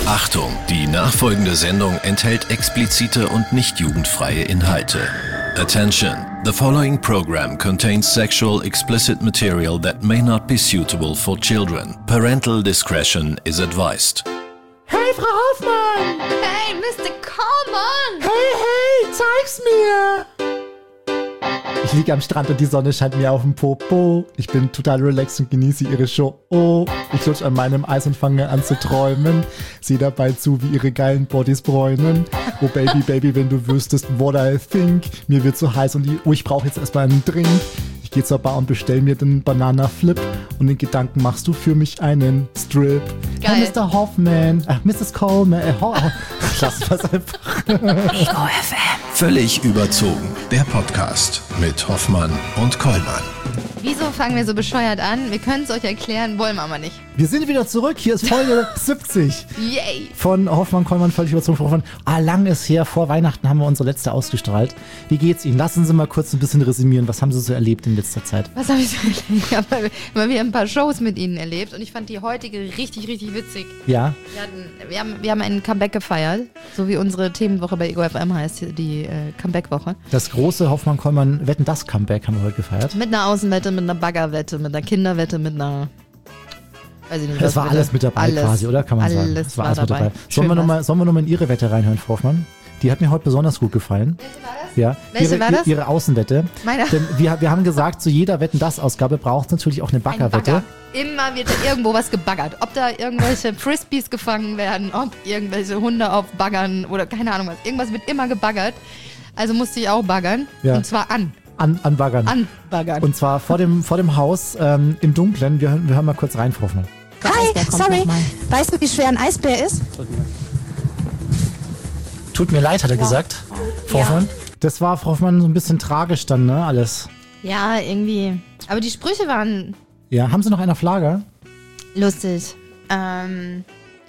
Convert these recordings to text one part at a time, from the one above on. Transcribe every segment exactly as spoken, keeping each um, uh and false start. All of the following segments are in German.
Achtung, die nachfolgende Sendung enthält explizite und nicht jugendfreie Inhalte. Attention, the following program contains sexual explicit material that may not be suitable for children. Parental discretion is advised. Hey, Frau Hoffmann! Hey, Mister Coleman! Hey, hey, zeig's mir! Ich liege am Strand und die Sonne scheint mir auf den Popo. Ich bin total relaxed und genieße ihre Show. Oh, ich lutsch an meinem Eis und fange an zu träumen. Sieh dabei zu, wie ihre geilen Bodies bräunen. Oh Baby, Baby, wenn du wüsstest, what I think. Mir wird so heiß und ich, oh, ich brauche jetzt erstmal einen Drink. Ich geh zur Bar und bestell mir den Banana-Flip. Und in Gedanken machst du für mich einen Strip. Geil. Hey, Mister Hoffman, ach, Misses Coleman, äh, ho, lass was einfach. Ego F M. Völlig überzogen. Der Podcast mit Hoffmann und Kollmann. Wieso fangen wir so bescheuert an? Wir können es euch erklären, wollen wir aber nicht. Wir sind wieder zurück. Hier ist Folge siebzig. Yay! Von Hoffmann, Kollmann, völlig überzogen. Hoffmann. Ah, lang ist her. Vor Weihnachten haben wir unsere letzte ausgestrahlt. Wie geht's Ihnen? Lassen Sie mal kurz ein bisschen resümieren. Was haben Sie so erlebt in letzter Zeit? Was habe ich so erlebt? Ich habe mal wieder ein paar Shows mit Ihnen erlebt und ich fand die heutige richtig, richtig witzig. Ja? Wir, hatten, wir, haben, wir haben einen Comeback gefeiert, so wie unsere Themenwoche bei Ego F M heißt, die äh, Comeback-Woche. Das große Hoffmann, Kollmann, Wetten, das Comeback haben wir heute gefeiert. Mit einer Außenwette, mit einer Baggerwette, mit einer Kinderwette, mit einer... Weiß ich nicht, Es war alles mit dabei alles, quasi, oder? Kann man alles sagen. Es war alles war mit dabei. dabei. Sollen wir, Schön noch mal, sollen wir nochmal in Ihre Wette reinhören, Frau Hoffmann? Die hat mir heute besonders gut gefallen. Welche war das? Ja. Welche ihre, war das? Ihre Außenwette. Meine. Denn wir, wir haben gesagt, zu jeder Wetten-das-Ausgabe braucht es natürlich auch eine Ein Baggerwette. Bagger. Immer wird da irgendwo was gebaggert. Ob da irgendwelche Frisbees gefangen werden, ob irgendwelche Hunde auf Baggern oder keine Ahnung was. Irgendwas wird immer gebaggert. Also musste ich auch baggern. Ja. Und zwar an. An, an Baggern. An baggern. Und zwar vor dem, vor dem Haus ähm, im Dunklen. Wir, hören- wir hören mal kurz rein, Frau Hoffmann. Hi, sorry. Weißt du, wie schwer ein Eisbär ist? Tut mir leid, hat er gesagt. Frau Hoffmann. Das war, Frau Hoffmann, so ein bisschen tragisch dann, ne? Alles. Ja, irgendwie. Aber die Sprüche waren Ja, haben Sie noch einen auf Lager? lustig. Ähm.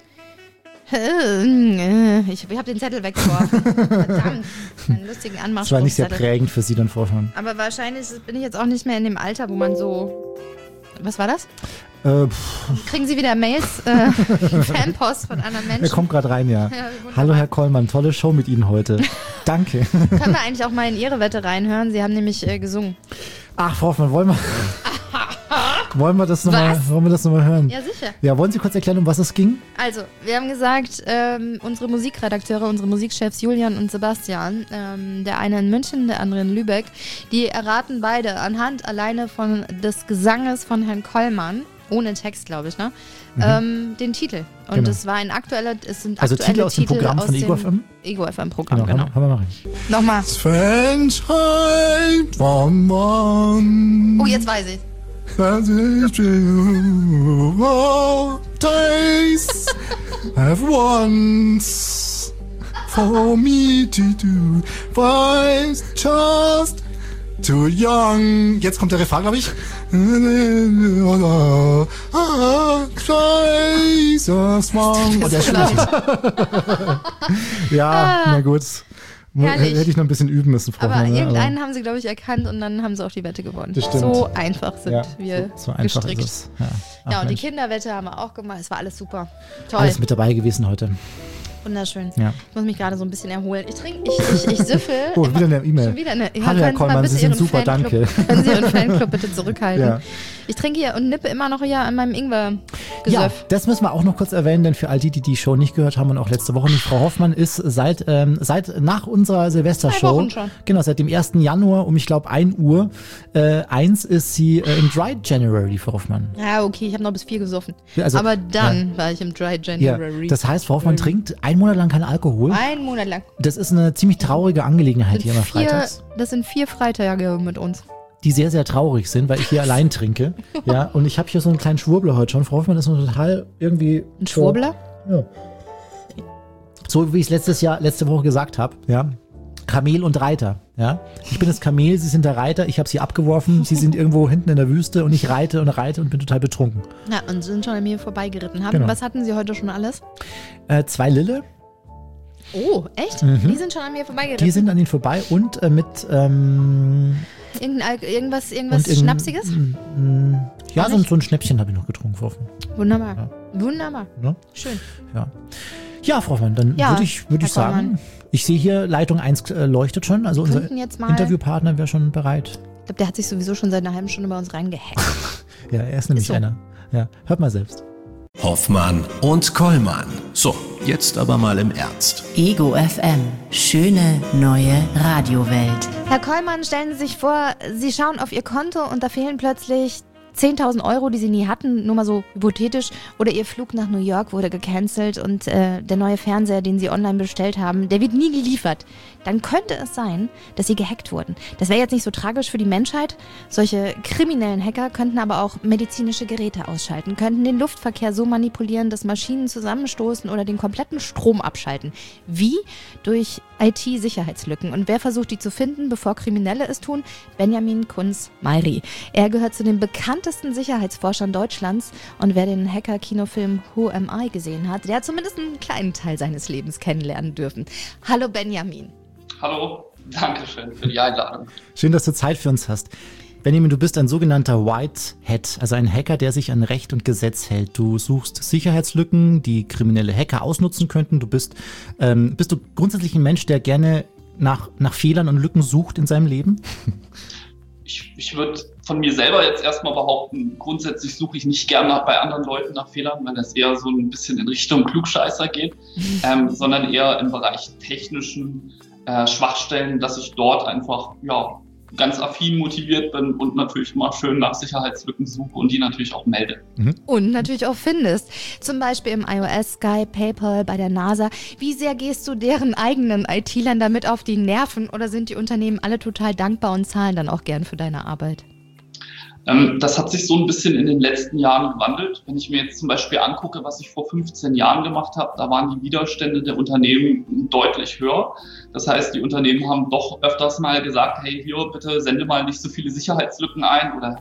Ich, ich habe den Zettel weggeworfen. Verdammt. Einen lustigen Anmachspruch. Das war nicht sehr prägend für Sie dann, Frau Hoffmann. Aber wahrscheinlich bin ich jetzt auch nicht mehr in dem Alter, wo man so... Was war das? Äh, pff, Kriegen Sie wieder Mails, äh, Fanpost von anderen Menschen? er kommt gerade rein, ja. Ja, wunderbar. Hallo, Herr Kollmann, tolle Show mit Ihnen heute. Danke. Können wir eigentlich auch mal in Ihre Wette reinhören? Sie haben nämlich äh, gesungen. Ach, Frau Hoffmann, wollen wir, wollen wir das nochmal Was? wollen wir das noch mal hören? Ja, sicher. Ja, wollen Sie kurz erklären, um was es ging? Also, wir haben gesagt, ähm, unsere Musikredakteure, unsere Musikchefs Julian und Sebastian, ähm, der eine in München, der andere in Lübeck, die erraten beide anhand alleine von des Gesanges von Herrn Kollmann, ohne Text, glaube ich, ne? Mhm. Ähm, den Titel. Und Genau. es war ein aktueller, es sind Also aktuelle Titel aus dem Programm von Ego F M? Ego F M Programm, Genau, genau. haben wir- haben wir mal rein. Nochmal. Fanschein vom Mann. Oh, jetzt weiß ich. Das ist true. All days have once for me to do. But just too young. Jetzt kommt der Refrain, glaube ich. Jesus Mann. Oh, der ist schlecht. Ja, na gut. Mu- herrlich. Hätte ich noch ein bisschen üben müssen, Frau Aber Hoffmann. ne? irgendeinen haben sie, glaube ich, erkannt und dann haben sie auch die Wette gewonnen. Das stimmt. So einfach sind ja, wir so, so einfach gestrickt. ist es. Ja, Ach, Ja, und die Mensch. Kinderwette haben wir auch gemacht. Es war alles super. Toll. Alles mit dabei gewesen heute. Wunderschön. Ja. Ich muss mich gerade so ein bisschen erholen. Ich trinke, ich, ich, ich süffel. Oh, wieder eine E-Mail. Schon wieder eine. Ja, Hallo, Herr können Sie mal Kollmann, bitte Sie sind Ihren super, Fanclub, danke. Können Sie Ihren Fanclub bitte zurückhalten? Ja. Ich trinke hier und nippe immer noch hier an meinem Ja, Ingwer-Gesöff. das müssen wir auch noch kurz erwähnen, denn für all die, die die Show nicht gehört haben und auch letzte Woche nicht, Frau Hoffmann ist seit ähm, seit nach unserer Silvestershow, Zwei Wochen schon. genau, seit dem ersten Januar um, ich glaube, ein Uhr, äh, eins ist sie äh, im Dry January, Frau Hoffmann. Ja, okay, ich habe noch bis vier gesoffen. Ja, also- Aber dann war ich im Dry Ja, January. das heißt, Frau Hoffmann trinkt einen Monat lang keinen Alkohol. Ein Monat lang. Das ist eine ziemlich traurige Angelegenheit hier immer Vier, freitags, das sind vier Freitage mit uns. die sehr, sehr traurig sind, weil ich hier allein trinke. Ja, und ich habe hier so einen kleinen Schwurbler heute schon. Frau Hoffmann ist so total irgendwie... Ein Schwurbler? Ja. So wie ich es letztes Jahr, letzte Woche gesagt habe, ja. Kamel und Reiter, ja. Ich bin das Kamel, Sie sind der Reiter, ich habe Sie abgeworfen, Sie sind irgendwo hinten in der Wüste und ich reite und reite und bin total betrunken. Ja, und sind schon an mir vorbeigeritten. Haben, Genau. Was hatten Sie heute schon alles? Äh, zwei Lille, Oh, echt? Die sind schon an mir vorbeigeritten? die sind an Ihnen vorbei und äh, mit, ähm, Irgendein, Al- irgendwas irgendwas und in- Schnapsiges? mm, ja, so, ein- so ein Schnäppchen habe ich noch getrunken, Frau Hoffmann. Wunderbar. Wunderbar. Ne? Schön. Ja. Ja, Frau Hoffmann, dann Ja, würde ich, würd ich Herr Kollmann. sagen, ich sehe hier, Leitung eins äh, leuchtet schon. Also unser könnten jetzt mal- Interviewpartner wäre schon bereit. Ich glaube, der hat sich sowieso schon seit einer halben Stunde bei uns reingehackt. Ja, er ist nämlich Ist so. einer. Ja, hört mal selbst. Hoffmann und Kollmann. So, jetzt aber mal im Ernst. Ego F M. Schöne neue Radiowelt. Herr Kollmann, stellen Sie sich vor, Sie schauen auf Ihr Konto und da fehlen plötzlich zehntausend Euro, die Sie nie hatten, nur mal so hypothetisch. Oder Ihr Flug nach New York wurde gecancelt und äh, der neue Fernseher, den Sie online bestellt haben, der wird nie geliefert. Dann könnte es sein, dass Sie gehackt wurden. Das wäre jetzt nicht so tragisch für die Menschheit. Solche kriminellen Hacker könnten aber auch medizinische Geräte ausschalten, könnten den Luftverkehr so manipulieren, dass Maschinen zusammenstoßen oder den kompletten Strom abschalten. Wie? Durch I T-Sicherheitslücken. Und wer versucht, die zu finden, bevor Kriminelle es tun? Benjamin Kunz-Meiri. Er gehört zu den bekanntesten Sicherheitsforschern Deutschlands und wer den Hacker-Kinofilm Who Am I gesehen hat, der hat zumindest einen kleinen Teil seines Lebens kennenlernen dürfen. Hallo Benjamin. Hallo, danke schön für die Einladung. Schön, dass du Zeit für uns hast. Benjamin, du bist ein sogenannter White Hat, also ein Hacker, der sich an Recht und Gesetz hält. Du suchst Sicherheitslücken, die kriminelle Hacker ausnutzen könnten. Du bist, ähm, bist du grundsätzlich ein Mensch, der gerne nach, nach Fehlern und Lücken sucht in seinem Leben? Ich, ich würde von mir selber jetzt erstmal behaupten, grundsätzlich suche ich nicht gerne bei anderen Leuten nach Fehlern, weil das eher so ein bisschen in Richtung Klugscheißer geht, ähm, sondern eher im Bereich technischen äh, Schwachstellen, dass ich dort einfach, ja, ganz affin motiviert bin und natürlich mal schön nach Sicherheitslücken suche und die natürlich auch melde. Und natürlich auch findest. Zum Beispiel im iOS, Skype, PayPal, bei der NASA. Wie sehr gehst du deren eigenen I T-Lern damit auf die Nerven oder sind die Unternehmen alle total dankbar und zahlen dann auch gern für deine Arbeit? Ähm, das hat sich so ein bisschen in den letzten Jahren gewandelt. Wenn ich mir jetzt zum Beispiel angucke, was ich vor fünfzehn Jahren gemacht habe, da waren die Widerstände der Unternehmen deutlich höher. Das heißt, die Unternehmen haben doch öfters mal gesagt, hey, hier, bitte sende mal nicht so viele Sicherheitslücken ein oder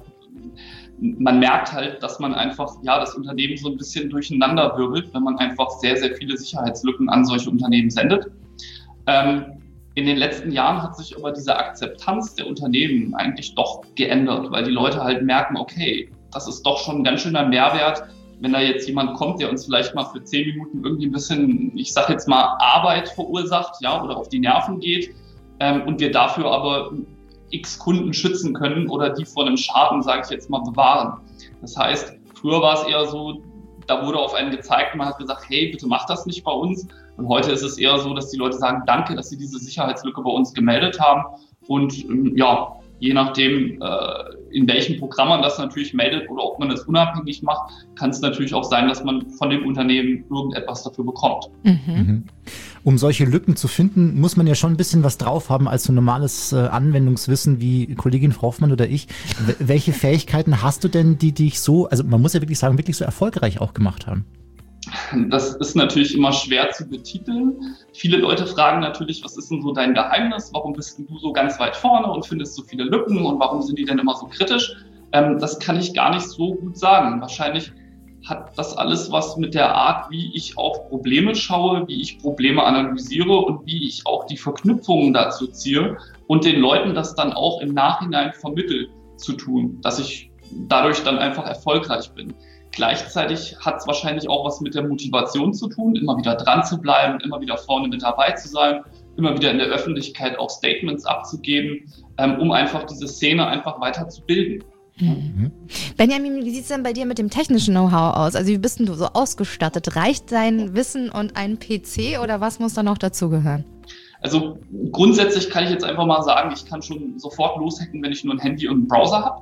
man merkt halt, dass man einfach, ja, das Unternehmen so ein bisschen durcheinander wirbelt, wenn man einfach sehr, sehr viele Sicherheitslücken an solche Unternehmen sendet. Ähm, In den letzten Jahren hat sich aber diese Akzeptanz der Unternehmen eigentlich doch geändert, weil die Leute halt merken, okay, das ist doch schon ein ganz schöner Mehrwert, wenn da jetzt jemand kommt, der uns vielleicht mal für zehn Minuten irgendwie ein bisschen, ich sag jetzt mal, Arbeit verursacht, ja, oder auf die Nerven geht, ähm, und wir dafür aber x Kunden schützen können oder die vor einem Schaden, sage ich jetzt mal, bewahren. Das heißt, früher war es eher so, da wurde auf einen gezeigt und man hat gesagt, hey, bitte mach das nicht bei uns. Und heute ist es eher so, dass die Leute sagen, danke, dass sie diese Sicherheitslücke bei uns gemeldet haben. Und ähm, ja, je nachdem, äh, in welchem Programm man das natürlich meldet oder ob man das unabhängig macht, kann es natürlich auch sein, dass man von dem Unternehmen irgendetwas dafür bekommt. Mhm. Mhm. Um solche Lücken zu finden, muss man ja schon ein bisschen was drauf haben als so normales äh, Anwendungswissen wie Kollegin Frau Hoffmann oder ich. W- welche Fähigkeiten hast du denn, die dich so, also man muss ja wirklich sagen, wirklich so erfolgreich auch gemacht haben? Das ist natürlich immer schwer zu betiteln. Viele Leute fragen natürlich, was ist denn so dein Geheimnis? Warum bist du so ganz weit vorne und findest so viele Lücken und warum sind die denn immer so kritisch? Ähm, das kann ich gar nicht so gut sagen. Wahrscheinlich hat das alles was mit der Art, wie ich auf Probleme schaue, wie ich Probleme analysiere und wie ich auch die Verknüpfungen dazu ziehe und den Leuten das dann auch im Nachhinein vermittle zu tun, dass ich dadurch dann einfach erfolgreich bin. Gleichzeitig hat es wahrscheinlich auch was mit der Motivation zu tun, immer wieder dran zu bleiben, immer wieder vorne mit dabei zu sein, immer wieder in der Öffentlichkeit auch Statements abzugeben, ähm, um einfach diese Szene einfach weiter zu bilden. Mhm. Benjamin, wie sieht es denn bei dir mit dem technischen Know-how aus? Also wie bist denn du so ausgestattet? Reicht dein Wissen und ein P C oder was muss da noch dazugehören? Also grundsätzlich kann ich jetzt einfach mal sagen, ich kann schon sofort loshacken, wenn ich nur ein Handy und einen Browser habe.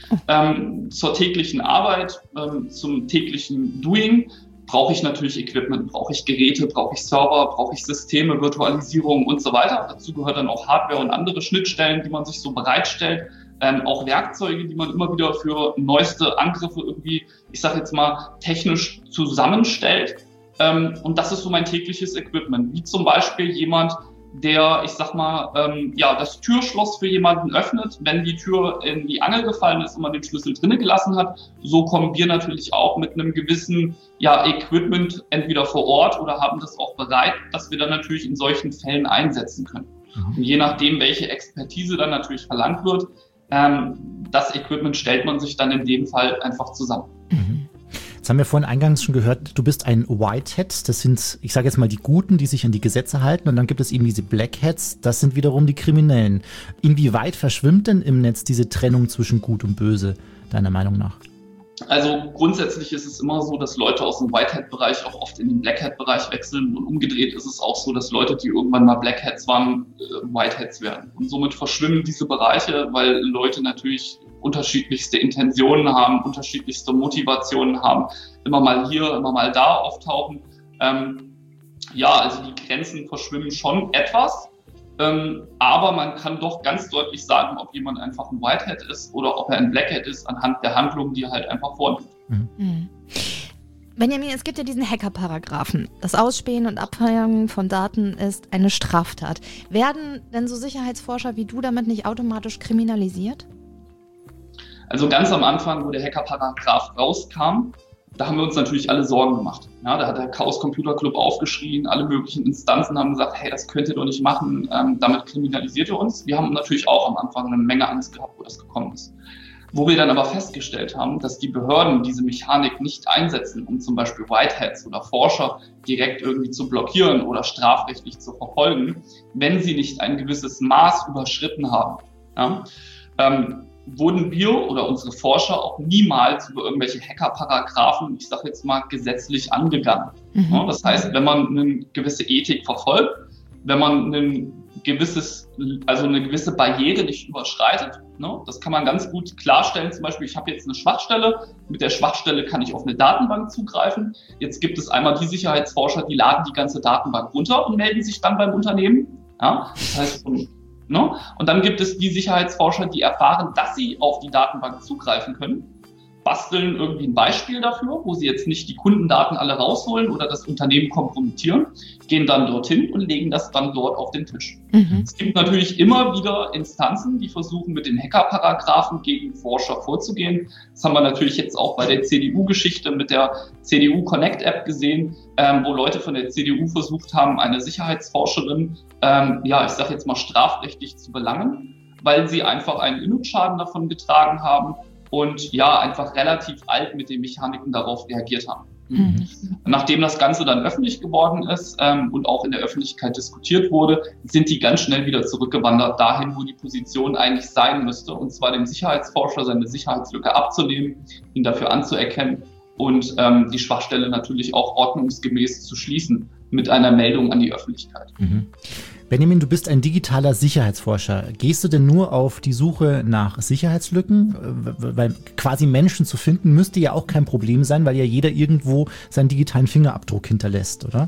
Ähm, zur täglichen Arbeit, ähm, zum täglichen Doing brauche ich natürlich Equipment, brauche ich Geräte, brauche ich Server, brauche ich Systeme, Virtualisierung und so weiter. Dazu gehört dann auch Hardware und andere Schnittstellen, die man sich so bereitstellt. Ähm, auch Werkzeuge, die man immer wieder für neueste Angriffe irgendwie, ich sage jetzt mal, technisch zusammenstellt. Ähm, und das ist so mein tägliches Equipment, wie zum Beispiel jemand, der, ich sag mal, ähm, ja, das Türschloss für jemanden öffnet, wenn die Tür in die Angel gefallen ist und man den Schlüssel drinnen gelassen hat. So kommen wir natürlich auch mit einem gewissen, ja, Equipment entweder vor Ort oder haben das auch bereit, dass wir dann natürlich in solchen Fällen einsetzen können. Mhm. Und je nachdem, welche Expertise dann natürlich verlangt wird, ähm, das Equipment stellt man sich dann in dem Fall einfach zusammen. Mhm. Jetzt haben wir vorhin eingangs schon gehört, du bist ein Whitehead. Das sind, ich sage jetzt mal, die Guten, die sich an die Gesetze halten. Und dann gibt es eben diese Blackheads. Das sind wiederum die Kriminellen. Inwieweit verschwimmt denn im Netz diese Trennung zwischen Gut und Böse, deiner Meinung nach? Also grundsätzlich ist es immer so, dass Leute aus dem Whitehead-Bereich auch oft in den Blackhead-Bereich wechseln und umgedreht ist es auch so, dass Leute, die irgendwann mal Blackheads waren, Whiteheads werden. Und somit verschwimmen diese Bereiche, weil Leute natürlich unterschiedlichste Intentionen haben, unterschiedlichste Motivationen haben, immer mal hier, immer mal da auftauchen. Ähm, ja, also die Grenzen verschwimmen schon etwas. Ähm, aber man kann doch ganz deutlich sagen, ob jemand einfach ein Whitehead ist oder ob er ein Blackhead ist, anhand der Handlungen, die er halt einfach vornimmt. Mhm. Benjamin, es gibt ja diesen Hacker-Paragraphen. Das Ausspähen und Abfangen von Daten ist eine Straftat. Werden denn so Sicherheitsforscher wie du damit nicht automatisch kriminalisiert? Also ganz am Anfang, wo der Hacker-Paragraph rauskam, da haben wir uns natürlich alle Sorgen gemacht. Ja, da hat der Chaos Computer Club aufgeschrien, alle möglichen Instanzen haben gesagt, hey, das könnt ihr doch nicht machen, ähm, damit kriminalisiert ihr uns. Wir haben natürlich auch am Anfang eine Menge Angst gehabt, wo das gekommen ist. Wo wir dann aber festgestellt haben, dass die Behörden diese Mechanik nicht einsetzen, um zum Beispiel Whiteheads oder Forscher direkt irgendwie zu blockieren oder strafrechtlich zu verfolgen, wenn sie nicht ein gewisses Maß überschritten haben. Ja, ähm, wurden wir oder unsere Forscher auch niemals über irgendwelche Hacker-Paragraphen, ich sage jetzt mal, gesetzlich angegangen. Mhm. Ja, das heißt, wenn man eine gewisse Ethik verfolgt, wenn man ein gewisses, also eine gewisse Barriere nicht überschreitet, ne, das kann man ganz gut klarstellen. Zum Beispiel, ich habe jetzt eine Schwachstelle, mit der Schwachstelle kann ich auf eine Datenbank zugreifen. Jetzt gibt es einmal die Sicherheitsforscher, die laden die ganze Datenbank runter und melden sich dann beim Unternehmen. Ja, das heißt, No? Und dann gibt es die Sicherheitsforscher, die erfahren, dass sie auf die Datenbank zugreifen können, basteln irgendwie ein Beispiel dafür, wo sie jetzt nicht die Kundendaten alle rausholen oder das Unternehmen kompromittieren, gehen dann dorthin und legen das dann dort auf den Tisch. Mhm. Es gibt natürlich immer wieder Instanzen, die versuchen, mit den Hacker-Paragraphen gegen Forscher vorzugehen. Das haben wir natürlich jetzt auch bei der C D U-Geschichte mit der C D U Connect-App gesehen, ähm, wo Leute von der C D U versucht haben, eine Sicherheitsforscherin, ähm, ja, ich sage jetzt mal strafrechtlich zu belangen, weil sie einfach einen Image-Schaden davon getragen haben und ja, einfach relativ alt mit den Mechaniken darauf reagiert haben. Mhm. Nachdem das Ganze dann öffentlich geworden ist ähm, und auch in der Öffentlichkeit diskutiert wurde, sind die ganz schnell wieder zurückgewandert dahin, wo die Position eigentlich sein müsste, und zwar dem Sicherheitsforscher seine Sicherheitslücke abzunehmen, ihn dafür anzuerkennen und ähm, die Schwachstelle natürlich auch ordnungsgemäß zu schließen mit einer Meldung an die Öffentlichkeit. Mhm. Benjamin, du bist ein digitaler Sicherheitsforscher. Gehst du denn nur auf die Suche nach Sicherheitslücken? Weil quasi Menschen zu finden müsste ja auch kein Problem sein, weil ja jeder irgendwo seinen digitalen Fingerabdruck hinterlässt, oder?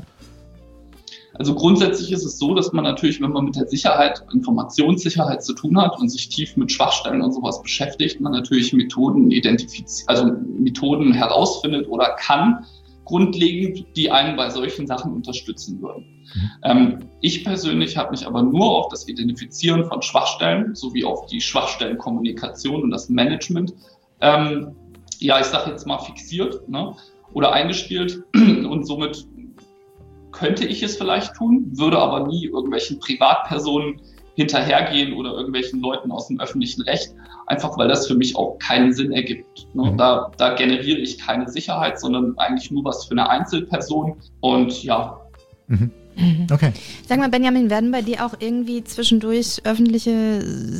Also grundsätzlich ist es so, dass man natürlich, wenn man mit der Sicherheit, Informationssicherheit zu tun hat und sich tief mit Schwachstellen und sowas beschäftigt, man natürlich Methoden identifiziert, also Methoden herausfindet oder kann, grundlegend, die einen bei solchen Sachen unterstützen würden. Mhm. Ähm, ich persönlich habe mich aber nur auf das Identifizieren von Schwachstellen sowie auf die Schwachstellenkommunikation und das Management, ähm, ja, ich sage jetzt mal fixiert, ne, oder eingespielt, und somit könnte ich es vielleicht tun, würde aber nie irgendwelchen Privatpersonen hinterhergehen oder irgendwelchen Leuten aus dem öffentlichen Recht, einfach weil das für mich auch keinen Sinn ergibt. Ne? Mhm. Da, da generiere ich keine Sicherheit, sondern eigentlich nur was für eine Einzelperson, und ja. Mhm. Okay. Sag mal, Benjamin, werden bei dir auch irgendwie zwischendurch öffentliche,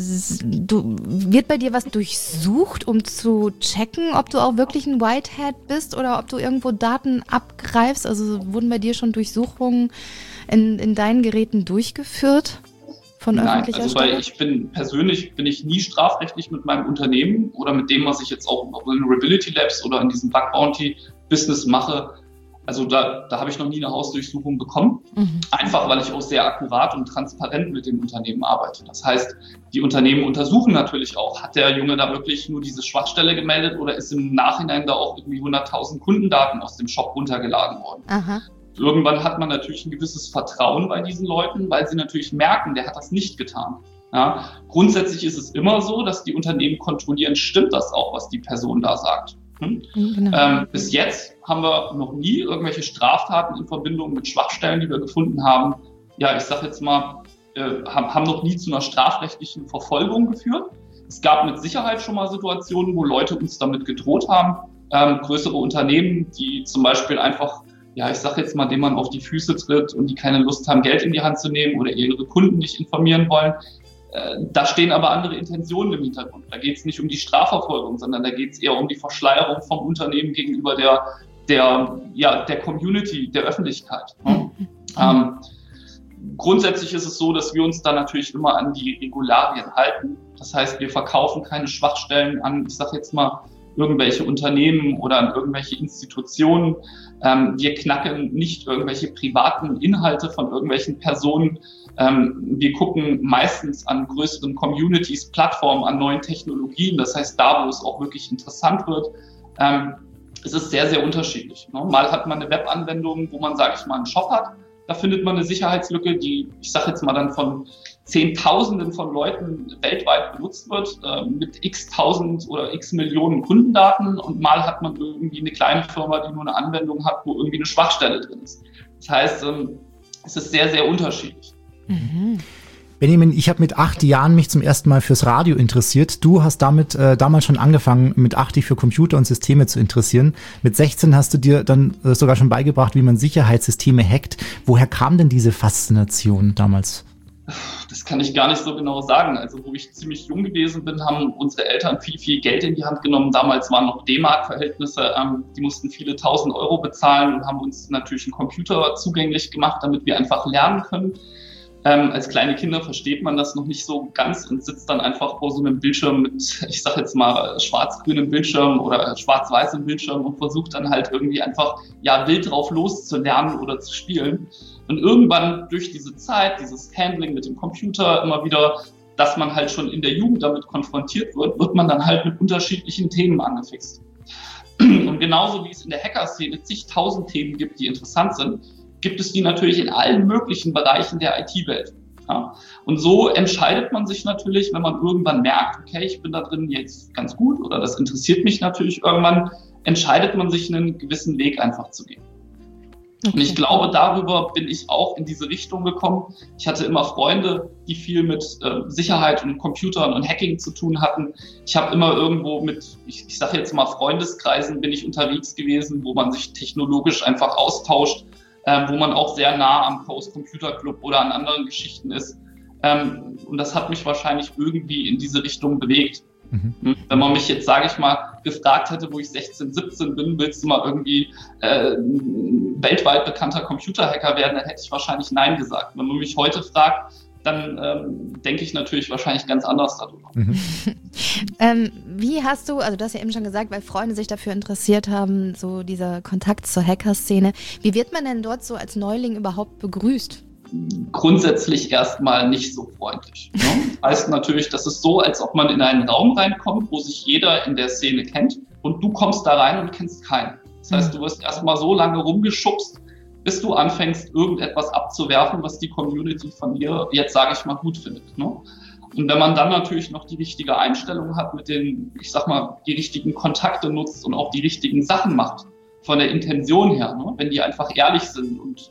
du, wird bei dir was durchsucht, um zu checken, ob du auch wirklich ein Whitehead bist oder ob du irgendwo Daten abgreifst? Also wurden bei dir schon Durchsuchungen in, in deinen Geräten durchgeführt? Von Nein, also weil ich bin persönlich bin ich nie strafrechtlich mit meinem Unternehmen oder mit dem, was ich jetzt auch in Vulnerability Labs oder in diesem Bug Bounty Business mache. Also da, da habe ich noch nie eine Hausdurchsuchung bekommen, mhm. einfach weil ich auch sehr akkurat und transparent mit dem Unternehmen arbeite. Das heißt, die Unternehmen untersuchen natürlich auch, hat der Junge da wirklich nur diese Schwachstelle gemeldet oder ist im Nachhinein da auch irgendwie hunderttausend Kundendaten aus dem Shop runtergeladen worden. Aha. Irgendwann hat man natürlich ein gewisses Vertrauen bei diesen Leuten, weil sie natürlich merken, der hat das nicht getan. Ja, grundsätzlich ist es immer so, dass die Unternehmen kontrollieren, stimmt das auch, was die Person da sagt. Hm? Genau. Ähm, bis jetzt haben wir noch nie irgendwelche Straftaten in Verbindung mit Schwachstellen, die wir gefunden haben, ja, ich sag jetzt mal, äh, haben, haben noch nie zu einer strafrechtlichen Verfolgung geführt. Es gab mit Sicherheit schon mal Situationen, wo Leute uns damit gedroht haben, ähm, größere Unternehmen, die zum Beispiel einfach, ja, ich sage jetzt mal, denen man auf die Füße tritt und die keine Lust haben, Geld in die Hand zu nehmen oder ihre Kunden nicht informieren wollen. Äh, da stehen aber andere Intentionen im Hintergrund. Da geht es nicht um die Strafverfolgung, sondern da geht es eher um die Verschleierung vom Unternehmen gegenüber der, der, ja, der Community, der Öffentlichkeit. Ne? Mhm. Ähm, grundsätzlich ist es so, dass wir uns da natürlich immer an die Regularien halten. Das heißt, wir verkaufen keine Schwachstellen an, ich sage jetzt mal, irgendwelche Unternehmen oder an irgendwelche Institutionen. Ähm, wir knacken nicht irgendwelche privaten Inhalte von irgendwelchen Personen. Ähm, wir gucken meistens an größeren Communities, Plattformen, an neuen Technologien. Das heißt, da, wo es auch wirklich interessant wird, ähm, es ist sehr, sehr unterschiedlich. Ne? Mal hat man eine Webanwendung, wo man, sage ich mal, einen Shop hat. Da findet man eine Sicherheitslücke, die, ich sage jetzt mal, dann von Zehntausenden von Leuten weltweit benutzt wird, äh, mit x tausend oder x Millionen Kundendaten. Und mal hat man irgendwie eine kleine Firma, die nur eine Anwendung hat, wo irgendwie eine Schwachstelle drin ist. Das heißt, ähm, es ist sehr, sehr unterschiedlich. Mhm. Benjamin, ich habe mit acht Jahren mich zum ersten Mal fürs Radio interessiert. Du hast damit äh, damals schon angefangen, mit acht dich für Computer und Systeme zu interessieren. Mit sechzehn hast du dir dann äh, sogar schon beigebracht, wie man Sicherheitssysteme hackt. Woher kam denn diese Faszination damals? Das kann ich gar nicht so genau sagen. Also wo ich ziemlich jung gewesen bin, haben unsere Eltern viel, viel Geld in die Hand genommen. Damals waren noch D-Mark-Verhältnisse. Ähm, die mussten viele tausend Euro bezahlen und haben uns natürlich einen Computer zugänglich gemacht, damit wir einfach lernen können. Ähm, als kleine Kinder versteht man das noch nicht so ganz und sitzt dann einfach vor so einem Bildschirm mit, ich sag jetzt mal, schwarz-grünem Bildschirm oder schwarz-weißem Bildschirm und versucht dann halt irgendwie einfach, ja, wild drauf loszulernen oder zu spielen. Und irgendwann durch diese Zeit, dieses Handling mit dem Computer immer wieder, dass man halt schon in der Jugend damit konfrontiert wird, wird man dann halt mit unterschiedlichen Themen angefixt. Und genauso wie es in der Hacker-Szene zigtausend Themen gibt, die interessant sind, gibt es die natürlich in allen möglichen Bereichen der I T-Welt. Ja. Und so entscheidet man sich natürlich, wenn man irgendwann merkt, okay, ich bin da drin jetzt ganz gut oder das interessiert mich natürlich irgendwann, entscheidet man sich, einen gewissen Weg einfach zu gehen. Okay. Und ich glaube, darüber bin ich auch in diese Richtung gekommen. Ich hatte immer Freunde, die viel mit äh, Sicherheit und Computern und Hacking zu tun hatten. Ich habe immer irgendwo mit, ich, ich sage jetzt mal Freundeskreisen, bin ich unterwegs gewesen, wo man sich technologisch einfach austauscht, äh, wo man auch sehr nah am Chaos Computer Club oder an anderen Geschichten ist. Ähm, und das hat mich wahrscheinlich irgendwie in diese Richtung bewegt. Mhm. Wenn man mich jetzt, sage ich mal, gefragt hätte, wo ich sechzehn, siebzehn bin, willst du mal irgendwie äh, weltweit bekannter Computerhacker werden, dann hätte ich wahrscheinlich Nein gesagt. Wenn man mich heute fragt, dann ähm, denke ich natürlich wahrscheinlich ganz anders darüber. Mhm. ähm, wie hast du, also du hast ja eben schon gesagt, weil Freunde sich dafür interessiert haben, so dieser Kontakt zur Hacker-Szene, wie wird man denn dort so als Neuling überhaupt begrüßt? Grundsätzlich erstmal nicht so freundlich. Ne? Das heißt natürlich, das ist so, als ob man in einen Raum reinkommt, wo sich jeder in der Szene kennt und du kommst da rein und kennst keinen. Das heißt, du wirst erstmal so lange rumgeschubst, bis du anfängst, irgendetwas abzuwerfen, was die Community von dir jetzt, sage ich mal, gut findet. Ne? Und wenn man dann natürlich noch die richtige Einstellung hat, mit den, ich sag mal, die richtigen Kontakte nutzt und auch die richtigen Sachen macht, von der Intention her, ne? Wenn die einfach ehrlich sind, und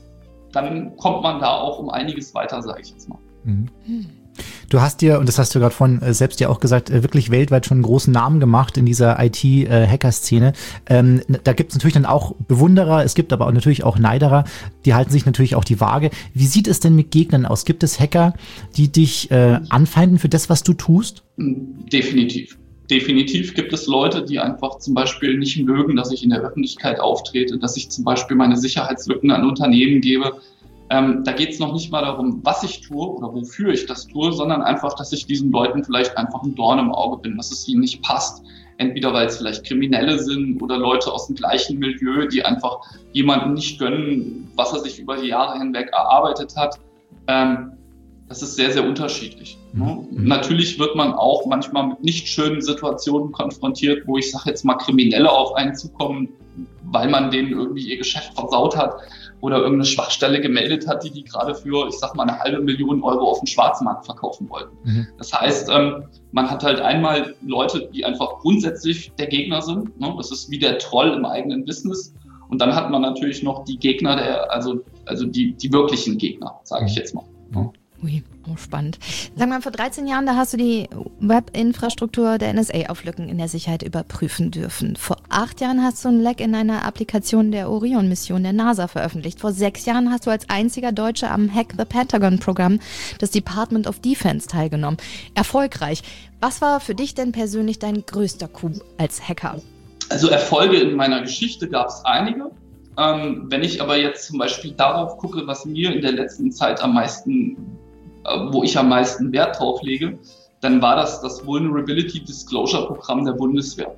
dann kommt man da auch um einiges weiter, sage ich jetzt mal. Mhm. Du hast dir, und das hast du gerade von äh, selbst ja auch gesagt, äh, wirklich weltweit schon einen großen Namen gemacht in dieser I T-Hacker-Szene. Ähm, da gibt es natürlich dann auch Bewunderer, es gibt aber auch natürlich auch Neiderer, die halten sich natürlich auch die Waage. Wie sieht es denn mit Gegnern aus? Gibt es Hacker, die dich äh, anfeinden für das, was du tust? Definitiv. Definitiv gibt es Leute, die einfach zum Beispiel nicht mögen, dass ich in der Öffentlichkeit auftrete, dass ich zum Beispiel meine Sicherheitslücken an Unternehmen gebe. Ähm, da geht es noch nicht mal darum, was ich tue oder wofür ich das tue, sondern einfach, dass ich diesen Leuten vielleicht einfach ein Dorn im Auge bin, dass es ihnen nicht passt. Entweder weil es vielleicht Kriminelle sind oder Leute aus dem gleichen Milieu, die einfach jemandem nicht gönnen, was er sich über die Jahre hinweg erarbeitet hat. Ähm, Das ist sehr, sehr unterschiedlich. Ne? Mhm. Natürlich wird man auch manchmal mit nicht schönen Situationen konfrontiert, wo ich sage jetzt mal Kriminelle auf einen zukommen, weil man denen irgendwie ihr Geschäft versaut hat oder irgendeine Schwachstelle gemeldet hat, die die gerade für, ich sag mal, eine halbe Million Euro auf dem Schwarzmarkt verkaufen wollten. Mhm. Das heißt, ähm, man hat halt einmal Leute, die einfach grundsätzlich der Gegner sind. Ne? Das ist wie der Troll im eigenen Business. Und dann hat man natürlich noch die Gegner, der, also, also die, die wirklichen Gegner, sage ich jetzt mal. Ne? Ui, oh, spannend. Sag mal, vor dreizehn Jahren, da hast du die Webinfrastruktur der N S A auf Lücken in der Sicherheit überprüfen dürfen. Vor acht Jahren hast du ein Leck in einer Applikation der Orion-Mission der NASA veröffentlicht. Vor sechs Jahren hast du als einziger Deutscher am Hack the Pentagon-Programm des Department of Defense teilgenommen. Erfolgreich. Was war für dich denn persönlich dein größter Coup als Hacker? Also Erfolge in meiner Geschichte gab es einige. Ähm, wenn ich aber jetzt zum Beispiel darauf gucke, was mir in der letzten Zeit am meisten, äh, wo ich am meisten Wert drauf lege, dann war das das Vulnerability Disclosure Programm der Bundeswehr.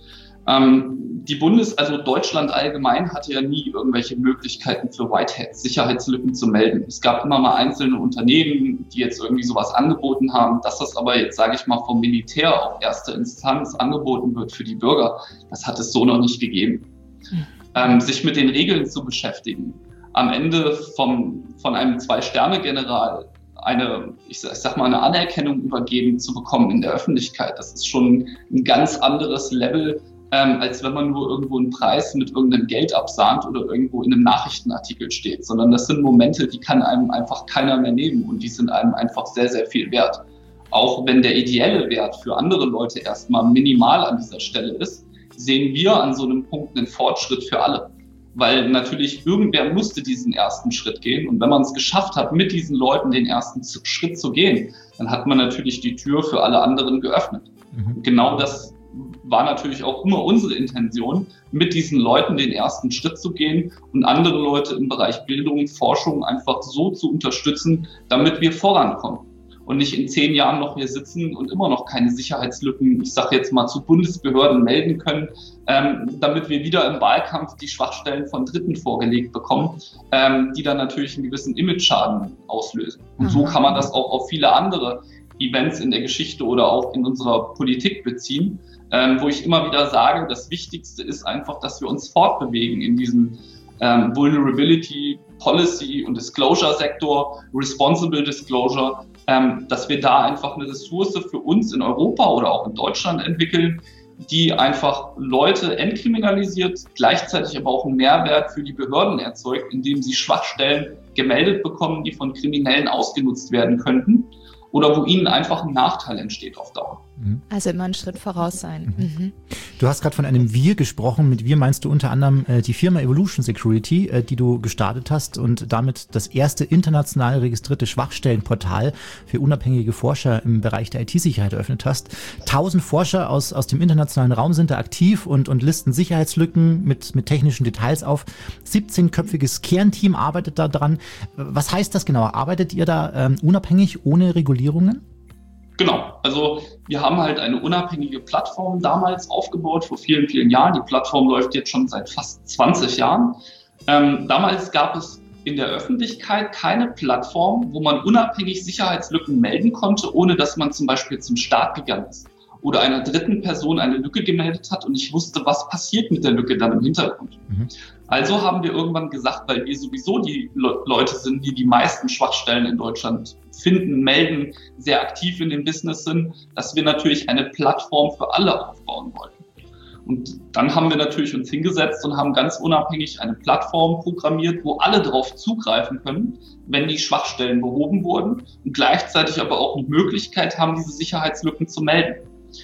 Ähm, die Bundes-, also Deutschland allgemein hatte ja nie irgendwelche Möglichkeiten für Whiteheads, Sicherheitslücken zu melden. Es gab immer mal einzelne Unternehmen, die jetzt irgendwie sowas angeboten haben. Dass das aber jetzt, sage ich mal, vom Militär auf erste Instanz angeboten wird für die Bürger, das hat es so noch nicht gegeben. Mhm. Ähm, sich mit den Regeln zu beschäftigen, am Ende vom, von einem Zwei-Sterne-General eine, ich sag, ich sag mal, eine Anerkennung übergeben zu bekommen in der Öffentlichkeit, das ist schon ein ganz anderes Level, ähm, als wenn man nur irgendwo einen Preis mit irgendeinem Geld absahnt oder irgendwo in einem Nachrichtenartikel steht, sondern das sind Momente, die kann einem einfach keiner mehr nehmen und die sind einem einfach sehr, sehr viel wert. Auch wenn der ideelle Wert für andere Leute erstmal minimal an dieser Stelle ist, sehen wir an so einem Punkt einen Fortschritt für alle. Weil natürlich irgendwer musste diesen ersten Schritt gehen. Und wenn man es geschafft hat, mit diesen Leuten den ersten Schritt zu gehen, dann hat man natürlich die Tür für alle anderen geöffnet. Mhm. Und genau das war natürlich auch immer unsere Intention, mit diesen Leuten den ersten Schritt zu gehen und andere Leute im Bereich Bildung, Forschung einfach so zu unterstützen, damit wir vorankommen. Und nicht in zehn Jahren noch hier sitzen und immer noch keine Sicherheitslücken, ich sage jetzt mal, zu Bundesbehörden melden können, ähm, damit wir wieder im Wahlkampf die Schwachstellen von Dritten vorgelegt bekommen, ähm, die dann natürlich einen gewissen Image-Schaden auslösen. Und so kann man das auch auf viele andere Events in der Geschichte oder auch in unserer Politik beziehen, ähm, wo ich immer wieder sage, das Wichtigste ist einfach, dass wir uns fortbewegen in diesem ähm, Vulnerability, Policy und Disclosure-Sektor, Responsible Disclosure, ähm, dass wir da einfach eine Ressource für uns in Europa oder auch in Deutschland entwickeln, die einfach Leute entkriminalisiert, gleichzeitig aber auch einen Mehrwert für die Behörden erzeugt, indem sie Schwachstellen gemeldet bekommen, die von Kriminellen ausgenutzt werden könnten oder wo ihnen einfach ein Nachteil entsteht auf Dauer. Also immer einen Schritt voraus sein. Mhm. Mhm. Du hast gerade von einem Wir gesprochen. Mit Wir meinst du unter anderem äh, die Firma Evolution Security, äh, die du gestartet hast und damit das erste international registrierte Schwachstellenportal für unabhängige Forscher im Bereich der I T-Sicherheit eröffnet hast. Tausend Forscher aus, aus dem internationalen Raum sind da aktiv und, und listen Sicherheitslücken mit, mit technischen Details auf. siebzehnköpfiges Kernteam arbeitet da dran. Was heißt das genau? Arbeitet ihr da ähm, unabhängig, ohne Regulierungen? Genau, also wir haben halt eine unabhängige Plattform damals aufgebaut, vor vielen, vielen Jahren. Die Plattform läuft jetzt schon seit fast zwanzig Jahren. Ähm, damals gab es in der Öffentlichkeit keine Plattform, wo man unabhängig Sicherheitslücken melden konnte, ohne dass man zum Beispiel zum Staat gegangen ist oder einer dritten Person eine Lücke gemeldet hat und ich wusste, was passiert mit der Lücke dann im Hintergrund. Mhm. Also haben wir irgendwann gesagt, weil wir sowieso die Le- Leute sind, die die meisten Schwachstellen in Deutschland finden, melden, sehr aktiv in dem Business sind, dass wir natürlich eine Plattform für alle aufbauen wollten. Und dann haben wir natürlich uns hingesetzt und haben ganz unabhängig eine Plattform programmiert, wo alle darauf zugreifen können, wenn die Schwachstellen behoben wurden und gleichzeitig aber auch eine Möglichkeit haben, diese Sicherheitslücken zu melden.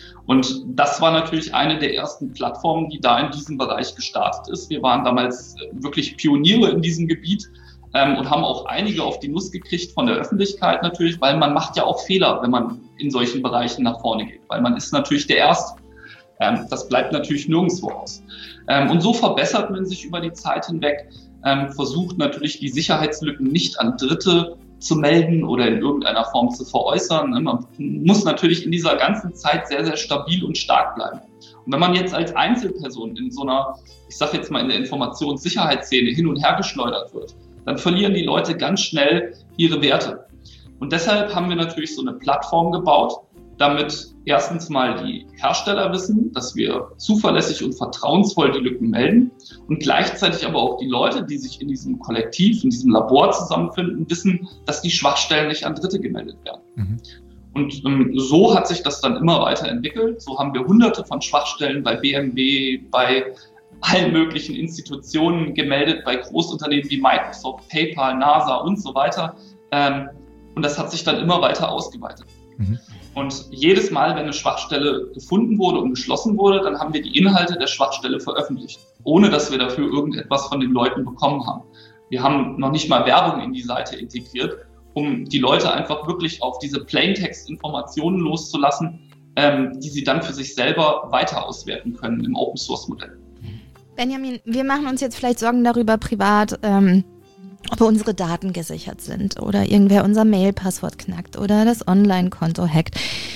Und das war natürlich eine der ersten Plattformen, die da in diesem Bereich gestartet ist. Wir waren damals wirklich Pioniere in diesem Gebiet ähm, und haben auch einige auf die Nuss gekriegt von der Öffentlichkeit natürlich, weil man macht ja auch Fehler, wenn man in solchen Bereichen nach vorne geht, weil man ist natürlich der Erste. Ähm, das bleibt natürlich nirgendwo aus. Ähm, und so verbessert man sich über die Zeit hinweg, ähm, versucht natürlich die Sicherheitslücken nicht an Dritte zu melden oder in irgendeiner Form zu veräußern. Man muss natürlich in dieser ganzen Zeit sehr, sehr stabil und stark bleiben. Und wenn man jetzt als Einzelperson in so einer, ich sage jetzt mal in der Informationssicherheitsszene hin und her geschleudert wird, dann verlieren die Leute ganz schnell ihre Werte. Und deshalb haben wir natürlich so eine Plattform gebaut, damit erstens mal die Hersteller wissen, dass wir zuverlässig und vertrauensvoll die Lücken melden und gleichzeitig aber auch die Leute, die sich in diesem Kollektiv, in diesem Labor zusammenfinden, wissen, dass die Schwachstellen nicht an Dritte gemeldet werden. Mhm. Und ähm, so hat sich das dann immer weiterentwickelt. So haben wir hunderte von Schwachstellen bei B M W, bei allen möglichen Institutionen gemeldet, bei Großunternehmen wie Microsoft, PayPal, NASA und so weiter. Ähm, Und das hat sich dann immer weiter ausgeweitet. Mhm. Und jedes Mal, wenn eine Schwachstelle gefunden wurde und geschlossen wurde, dann haben wir die Inhalte der Schwachstelle veröffentlicht, ohne dass wir dafür irgendetwas von den Leuten bekommen haben. Wir haben noch nicht mal Werbung in die Seite integriert, um die Leute einfach wirklich auf diese Plaintext-Informationen loszulassen, ähm, die sie dann für sich selber weiter auswerten können im Open-Source-Modell. Benjamin, wir machen uns jetzt vielleicht Sorgen darüber privat, ähm, ob unsere Daten gesichert sind oder irgendwer unser Mail-Passwort knackt oder das Online-Konto hackt.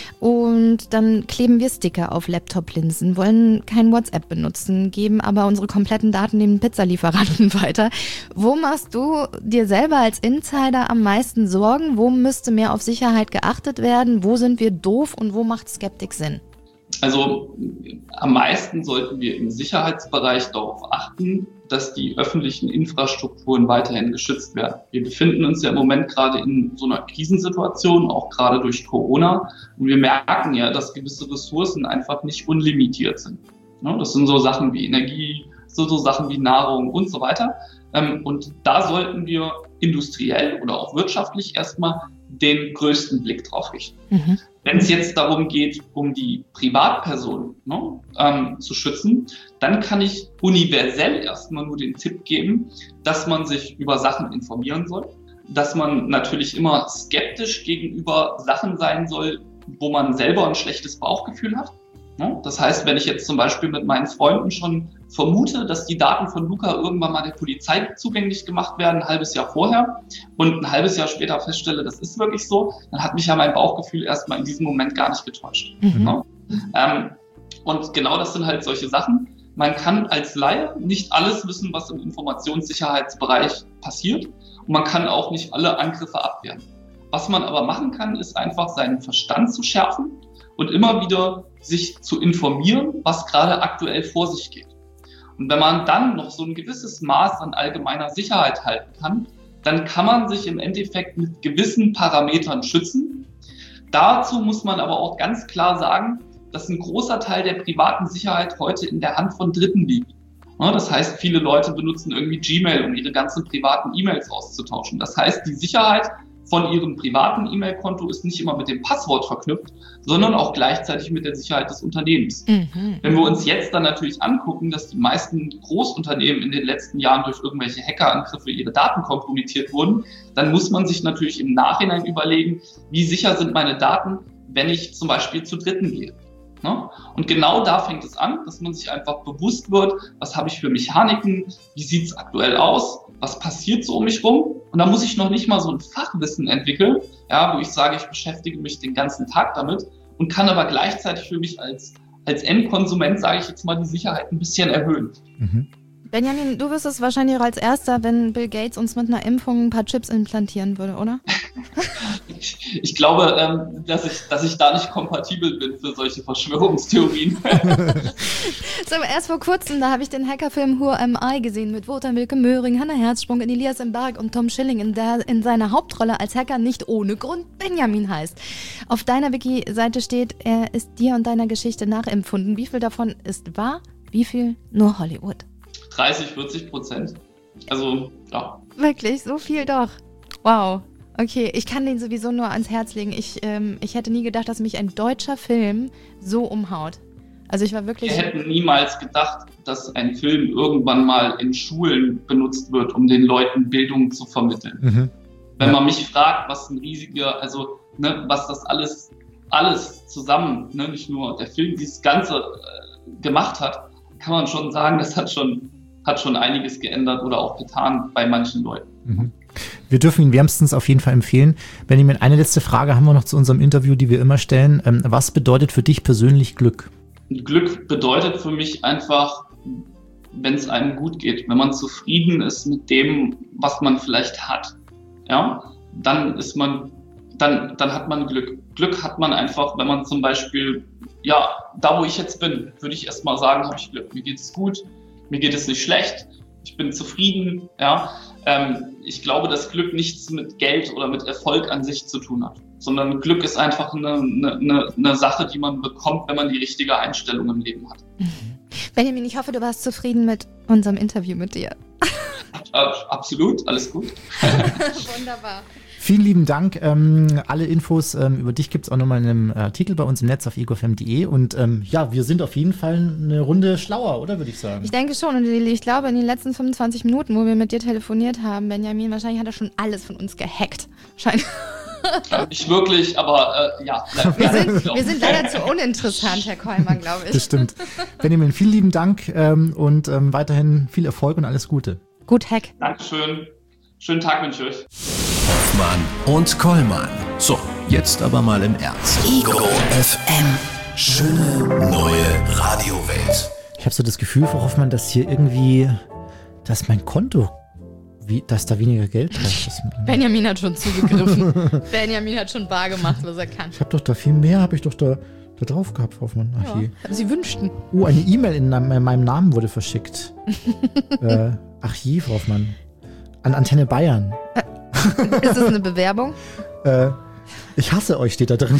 Und dann kleben wir Sticker auf Laptop-Linsen, wollen kein WhatsApp benutzen, geben aber unsere kompletten Daten den Pizzalieferanten weiter. Wo machst du dir selber als Insider am meisten Sorgen? Wo müsste mehr auf Sicherheit geachtet werden? Wo sind wir doof und wo macht Skeptik Sinn? Also am meisten sollten wir im Sicherheitsbereich darauf achten, dass die öffentlichen Infrastrukturen weiterhin geschützt werden. Wir befinden uns ja im Moment gerade in so einer Krisensituation, auch gerade durch Corona. Und wir merken ja, dass gewisse Ressourcen einfach nicht unlimitiert sind. Das sind so Sachen wie Energie, so, so Sachen wie Nahrung und so weiter. Und da sollten wir industriell oder auch wirtschaftlich erstmal den größten Blick drauf richten. Mhm. Wenn es jetzt darum geht, um die Privatperson ne, ähm, zu schützen, dann kann ich universell erstmal nur den Tipp geben, dass man sich über Sachen informieren soll, dass man natürlich immer skeptisch gegenüber Sachen sein soll, wo man selber ein schlechtes Bauchgefühl hat. Ne? Das heißt, wenn ich jetzt zum Beispiel mit meinen Freunden schon vermute, dass die Daten von Luca irgendwann mal der Polizei zugänglich gemacht werden, ein halbes Jahr vorher, und ein halbes Jahr später feststelle, das ist wirklich so, dann hat mich ja mein Bauchgefühl erstmal in diesem Moment gar nicht getäuscht. Mhm. Ne? Ähm, und genau das sind halt solche Sachen. Man kann als Laie nicht alles wissen, was im Informationssicherheitsbereich passiert, und man kann auch nicht alle Angriffe abwehren. Was man aber machen kann, ist einfach seinen Verstand zu schärfen und immer wieder sich zu informieren, was gerade aktuell vor sich geht. Und wenn man dann noch so ein gewisses Maß an allgemeiner Sicherheit halten kann, dann kann man sich im Endeffekt mit gewissen Parametern schützen. Dazu muss man aber auch ganz klar sagen, dass ein großer Teil der privaten Sicherheit heute in der Hand von Dritten liegt. Das heißt, viele Leute benutzen irgendwie Gmail, um ihre ganzen privaten E-Mails auszutauschen. Das heißt, die Sicherheit von ihrem privaten E-Mail-Konto ist nicht immer mit dem Passwort verknüpft, sondern auch gleichzeitig mit der Sicherheit des Unternehmens. Mhm. Wenn wir uns jetzt dann natürlich angucken, dass die meisten Großunternehmen in den letzten Jahren durch irgendwelche Hackerangriffe ihre Daten kompromittiert wurden, dann muss man sich natürlich im Nachhinein überlegen, wie sicher sind meine Daten, wenn ich zum Beispiel zu Dritten gehe. Und genau da fängt es an, dass man sich einfach bewusst wird, was habe ich für Mechaniken, wie sieht es aktuell aus, was passiert so um mich rum. Und da muss ich noch nicht mal so ein Fachwissen entwickeln, ja, wo ich sage, ich beschäftige mich den ganzen Tag damit und kann aber gleichzeitig für mich als, als Endkonsument, sage ich jetzt mal, die Sicherheit ein bisschen erhöhen. Mhm. Benjamin, du wirst es wahrscheinlich auch als Erster, wenn Bill Gates uns mit einer Impfung ein paar Chips implantieren würde, oder? ich, ich glaube, ähm, dass, ich, dass ich da nicht kompatibel bin für solche Verschwörungstheorien. So, erst vor kurzem, da habe ich den Hackerfilm Who Am I gesehen mit Wotan Wilke Möhring, Hannah Herzsprung, Elias Mbarek und Tom Schilling, in der in seiner Hauptrolle als Hacker nicht ohne Grund Benjamin heißt. Auf deiner Wiki-Seite steht, er ist dir und deiner Geschichte nachempfunden. Wie viel davon ist wahr? Wie viel nur Hollywood? dreißig, vierzig Prozent. Also, ja. Wirklich, so viel doch. Wow. Okay, ich kann den sowieso nur ans Herz legen. Ich, ähm, ich hätte nie gedacht, dass mich ein deutscher Film so umhaut. Also ich war wirklich... Wir hätten niemals gedacht, dass ein Film irgendwann mal in Schulen benutzt wird, um den Leuten Bildung zu vermitteln. Mhm. Wenn ja. man mich fragt, was ein riesiger, also ne, was das alles, alles zusammen, ne, nicht nur der Film, dieses Ganze äh, gemacht hat, kann man schon sagen, das hat schon, hat schon einiges geändert oder auch getan bei manchen Leuten. Mhm. Wir dürfen ihn wärmstens auf jeden Fall empfehlen. Benjamin, eine letzte Frage haben wir noch zu unserem Interview, die wir immer stellen. Ähm, was bedeutet für dich persönlich Glück? Glück bedeutet für mich einfach, wenn es einem gut geht, wenn man zufrieden ist mit dem, was man vielleicht hat, ja, dann ist man, dann, dann hat man Glück. Glück hat man einfach, wenn man zum Beispiel, ja, da wo ich jetzt bin, würde ich erstmal sagen, habe ich Glück. Mir geht es gut, mir geht es nicht schlecht, ich bin zufrieden, ja. Ähm, ich glaube, dass Glück nichts mit Geld oder mit Erfolg an sich zu tun hat, sondern Glück ist einfach eine, eine, eine Sache, die man bekommt, wenn man die richtige Einstellung im Leben hat. Benjamin, ich hoffe, du warst zufrieden mit unserem Interview mit dir. Absolut, alles gut. Wunderbar. Vielen lieben Dank. Ähm, alle Infos ähm, über dich gibt es auch nochmal in einem Artikel bei uns im Netz auf ego f m punkt de. Und ähm, ja, wir sind auf jeden Fall eine Runde schlauer, oder würde ich sagen? Ich denke schon. Und ich glaube, in den letzten fünfundzwanzig Minuten, wo wir mit dir telefoniert haben, Benjamin, wahrscheinlich hat er schon alles von uns gehackt. Wahrscheinlich. Ja, nicht wirklich, aber äh, ja. Wir sind, wir sind leider zu uninteressant, Herr Kollmann, glaube ich. Das stimmt. Benjamin, vielen lieben Dank ähm, und ähm, weiterhin viel Erfolg und alles Gute. Gut, Hack. Dankeschön. Schönen Tag wünsche ich euch. Hoffmann und Kollmann. So, jetzt aber mal im Ernst. Ego F M. Schöne neue Radiowelt. Ich habe so das Gefühl, Frau Hoffmann, dass hier irgendwie, dass mein Konto, wie, dass da weniger Geld drauf ist. Benjamin hat schon zugegriffen. Benjamin hat schon bar gemacht, was er kann. Ich habe doch da viel mehr, habe ich doch da, da drauf gehabt, Frau Hoffmann. Ach, Ja, Sie wünschten. Oh, eine E-Mail in, in meinem Namen wurde verschickt. äh, ach je, Frau Hoffmann. An Antenne Bayern. Ist das eine Bewerbung? Äh, ich hasse euch, steht da drin.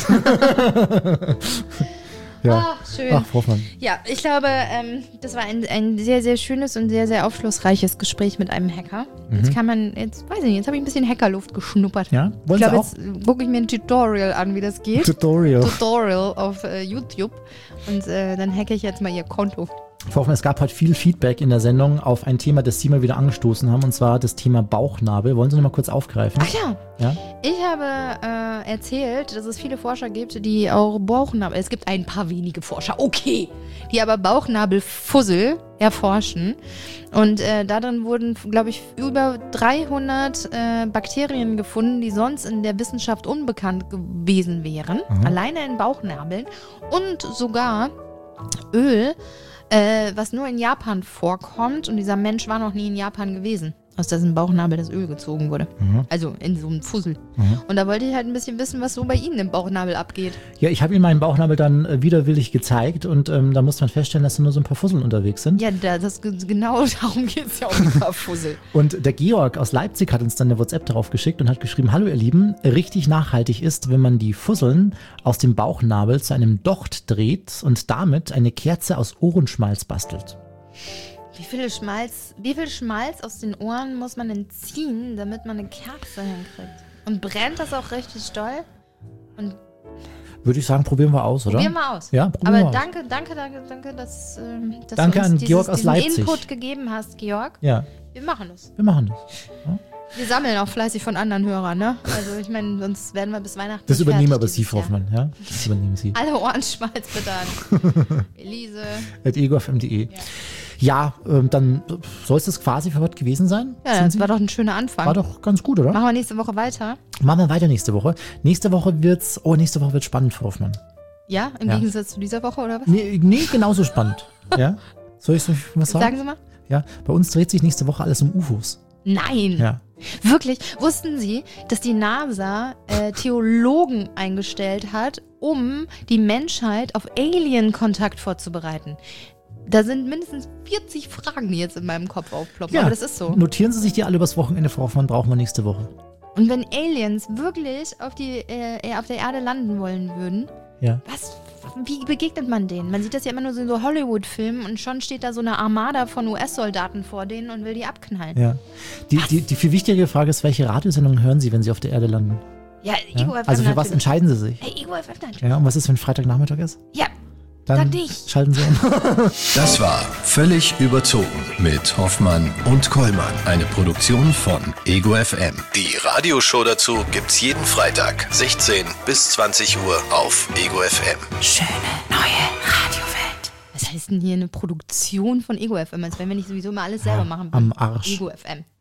Ja. Ach, schön. Ach, Frau Hoffmann. Ja, ich glaube, ähm, das war ein, ein sehr, sehr schönes und sehr, sehr aufschlussreiches Gespräch mit einem Hacker. Mhm. Jetzt kann man, jetzt weiß ich nicht, jetzt habe ich ein bisschen Hackerluft geschnuppert. Ja, wollen ich Sie glaube, auch? jetzt gucke ich mir ein Tutorial an, wie das geht. Tutorial. Tutorial auf äh, YouTube. Und äh, dann hacke ich jetzt mal Ihr Konto. Frau Hoffmann, es gab heute viel Feedback in der Sendung auf ein Thema, das Sie mal wieder angestoßen haben, und zwar das Thema Bauchnabel. Wollen Sie noch mal kurz aufgreifen? Ach ja. Ja? Ich habe äh, erzählt, dass es viele Forscher gibt, die auch Bauchnabel, es gibt ein paar wenige Forscher, okay, die aber Bauchnabelfussel erforschen. Und äh, darin wurden, glaube ich, über dreihundert äh, Bakterien gefunden, die sonst in der Wissenschaft unbekannt gewesen wären. Mhm. Alleine in Bauchnabeln. Und sogar Öl, äh, was nur in Japan vorkommt. Und dieser Mensch war noch nie in Japan gewesen, aus dessen Bauchnabel das Öl gezogen wurde. Mhm. Also in so einem Fussel. Mhm. Und da wollte ich halt ein bisschen wissen, was so bei Ihnen im Bauchnabel abgeht. Ja, ich habe Ihnen meinen Bauchnabel dann äh, widerwillig gezeigt und ähm, da muss man feststellen, dass da nur so ein paar Fusseln unterwegs sind. Ja, da, das, genau darum geht es ja um ein paar Fussel. Und der Georg aus Leipzig hat uns dann eine WhatsApp darauf geschickt und hat geschrieben: Hallo ihr Lieben, richtig nachhaltig ist, wenn man die Fusseln aus dem Bauchnabel zu einem Docht dreht und damit eine Kerze aus Ohrenschmalz bastelt. Wie viel Schmalz, wie viel Schmalz aus den Ohren muss man denn ziehen, damit man eine Kerze hinkriegt? Und brennt das auch richtig doll? Und Würde ich sagen, probieren wir aus, oder? probieren wir aus. Ja, probieren Aber wir aus. danke, danke, danke, danke, dass, ähm, dass Danke du uns an dieses, Georg aus diesen Leipzig. Input gegeben hast, Georg. Ja, Wir machen das. wir machen das. Wir sammeln auch fleißig von anderen Hörern, ne? Also ich meine, sonst werden wir bis Weihnachten Das nicht übernehmen fertig aber Sie, dieses Frau Jahr. Hoffmann. Ja? Das übernehmen Sie. Alle Ohrenschmalz bitte an Elise. at ego f m punkt de. Ja, ähm, dann soll es das quasi für heute gewesen sein? Ja, Sind das Sie? war doch ein schöner Anfang. War doch ganz gut, oder? Machen wir nächste Woche weiter. Machen wir weiter nächste Woche. Nächste Woche wird's, oh, nächste Woche wird spannend, Frau Hoffmann. Ja, im Ja. Gegensatz zu dieser Woche, oder was? Nee, nee genauso spannend. Ja? Soll ich euch was sagen? Sagen Sie mal. Ja, bei uns dreht sich nächste Woche alles um U F Os. Nein. Ja. Wirklich? Wussten Sie, dass die NASA äh, Theologen eingestellt hat, um die Menschheit auf Alien-Kontakt vorzubereiten? Da sind mindestens vierzig Fragen, die jetzt in meinem Kopf aufploppen. Ja, Aber das ist so. Notieren Sie sich die alle übers Wochenende, Frau Hoffmann, brauchen wir nächste Woche. Und wenn Aliens wirklich auf, die, äh, auf der Erde landen wollen würden, Ja. was, wie begegnet man denen? Man sieht das ja immer nur so in so Hollywood-Filmen und schon steht da so eine Armada von U S-Soldaten vor denen und will die abknallen. Ja. Die, die, die viel wichtigere Frage ist, welche Radiosendungen hören Sie, wenn Sie auf der Erde landen? Ja, Ja? Ego F M Also für was natürlich. entscheiden Sie sich? Hey, Ego F M natürlich. Ja, und was ist, wenn Freitagnachmittag ist? Ja, Dann Sag nicht. schalten Sie um. Das war Völlig überzogen mit Hoffmann und Kollmann. Eine Produktion von Ego F M. Die Radioshow dazu gibt's jeden Freitag, sechzehn bis zwanzig Uhr auf Ego F M. Schöne neue Radiowelt. was heißt denn hier eine Produktion von Ego F M? Als wenn wir nicht sowieso immer alles selber machen. Am Arsch. Ego F M.